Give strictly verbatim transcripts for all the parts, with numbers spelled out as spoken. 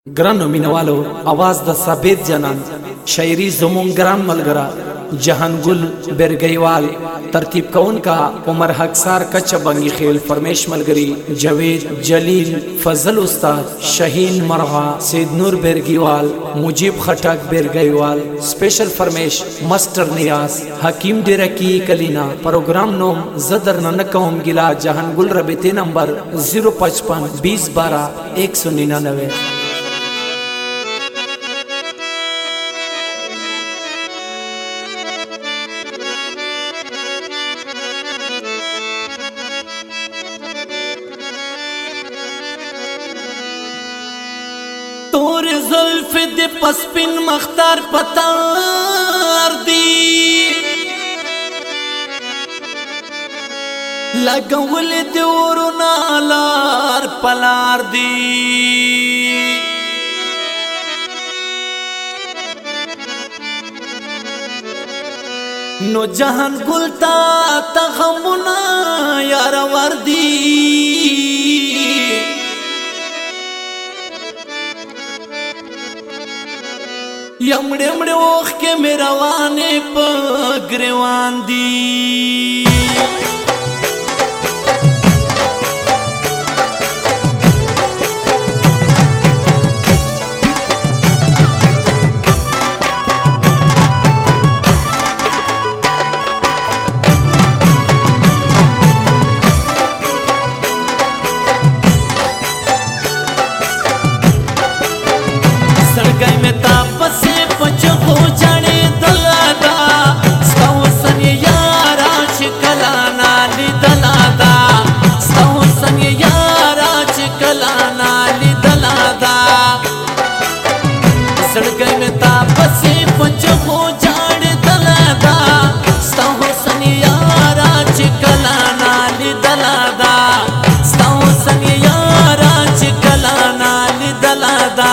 ګرانو مینوالو आवाज د ثابت جنان شاعری زمون ګران ملګرا جهانګل برګیوال ترتیب کون کا عمر حقسار کچ بنگی خیل فرمیش ملګری جوید جلیل فضل استاد شاهین مرغا سید نور برګیوال مجیب خټک برګیوال سپیشل فرمیش مستر نیاز حکیم ډیرکی کلینا پروگرام نوم زدر ننکوم گلا جهانګل ربطی نمبر صفر پچپن بیس بارہ ایک سو ننانوے تور زلف دی پسپین مختار پتار دی لگول دی ورنا لار پلار دی نو جہان گلتا تغمنا یار وردی یمڑے مڑے اوخ کے میرا وانے پا گریوان دی सड़काई में तापस से पच हो जाने दलादा स्ताव सन यारा चिकला नाली दलादा स्ताव सन यारा चिकला नाली दलादा सड़काई में तापस से पच हो जाने दलादा स्ताव सन यारा चिकला नाली दलादा स्ताव सन यारा चिकला नाली दलादा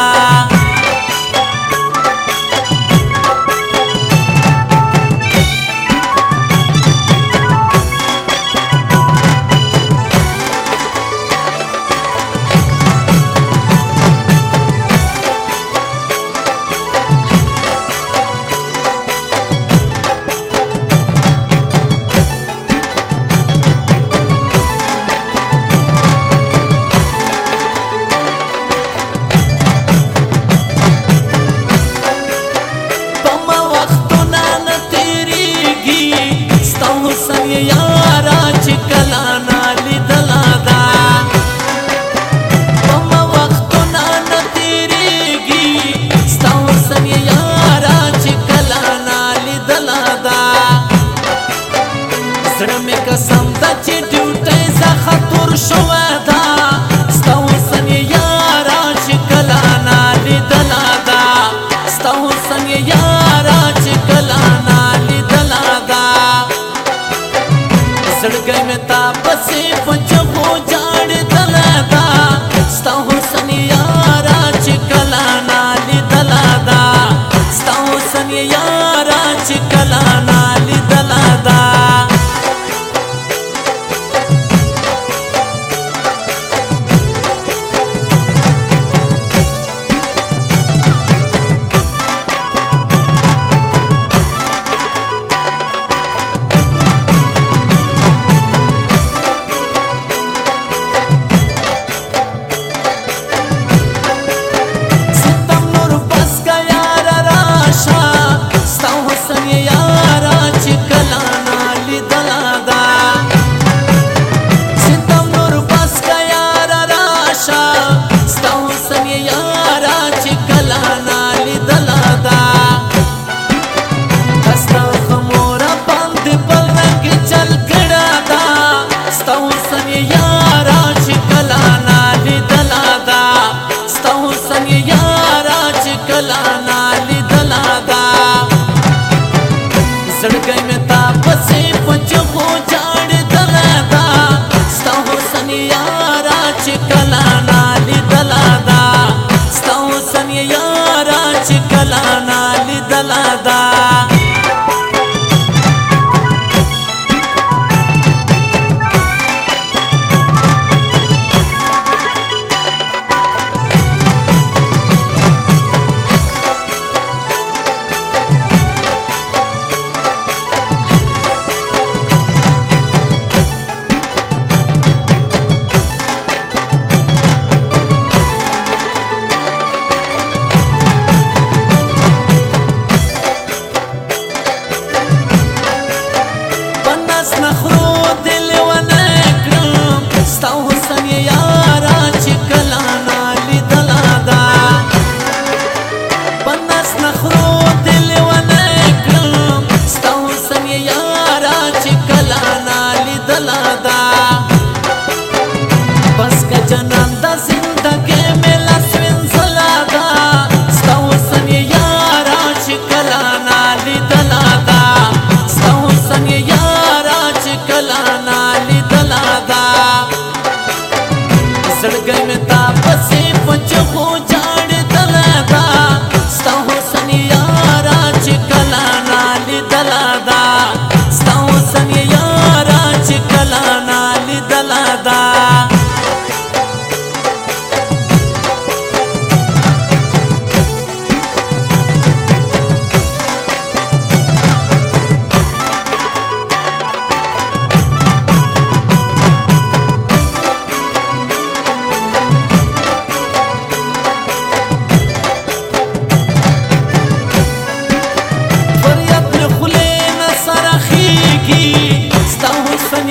यारा चिकला नाली दलादा मम्मा वक्तो नान तेरेगी स्ताव सन यारा चिकला नाली दलादा सड़ में कसम दा चे ड्यूटे सा खतुर शवादा स्ताव सन यारा चिकला नाली दलादा स्ताव सन यारा चिकला नाली दलादा सड़काई में तापसे पच हो जाड़ दलादा स्ताव सन यारा चिकला नाली दलादा स्ताव सन यारा चिकला नाली दलादा सड़काई में तापसे पच हो जाड़ दलादा स्ताव सन यारा चिकला नाली दलादा स्ताव सन यारा चिकला नाली दलादा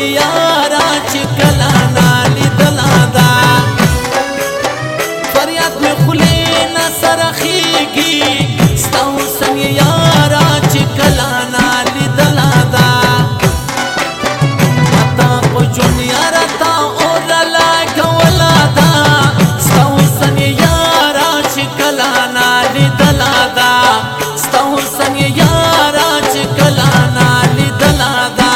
یارا چې کلا نالی دلادا فریاد می خلی نصر خیگی ستا حسن یارا چې کلا نالی دلادا متا پجون یارا تا اور لگا ولادا ستا حسن یارا چې کلا نالی دلادا ستا حسن یارا چې کلا نالی دلادا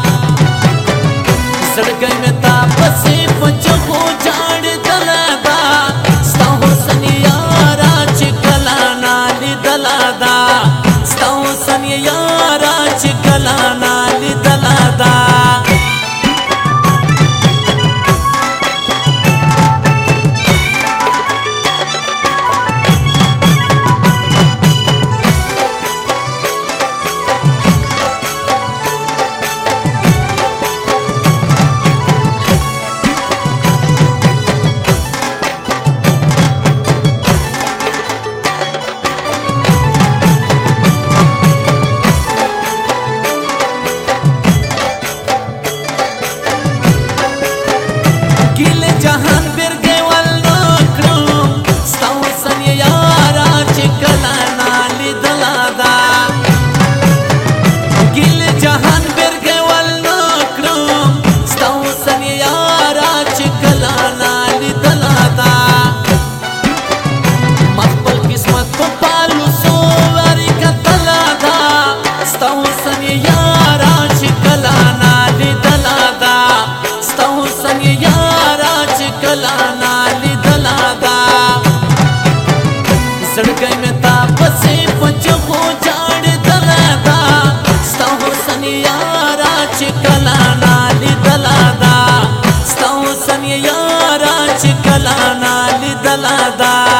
سڑگئی میں تا پسی پچھو جاڑ دلادا ستا حسن یارا چکلا نالی دلادا ستا حسن یارا چکلا نالی دلادا जहान बिरगे वाला क्रम सता हुसन यारा चिकला नाली दलादा गिल जहान बिरगे वाला क्रम सता हुसन यारा चिकला नाली दलादा मखबल किस्मत को पालू सोवारी का दलादा सता हुसन यारा चिकला नाली दलादा सता हुसन यारा कला नाली दलादा सड़कई में ता पसे पंचो जाड़ दलादा सता हुसन यारा चिकला नाली दलादा सता हुसन यारा चिकला नाली दलादा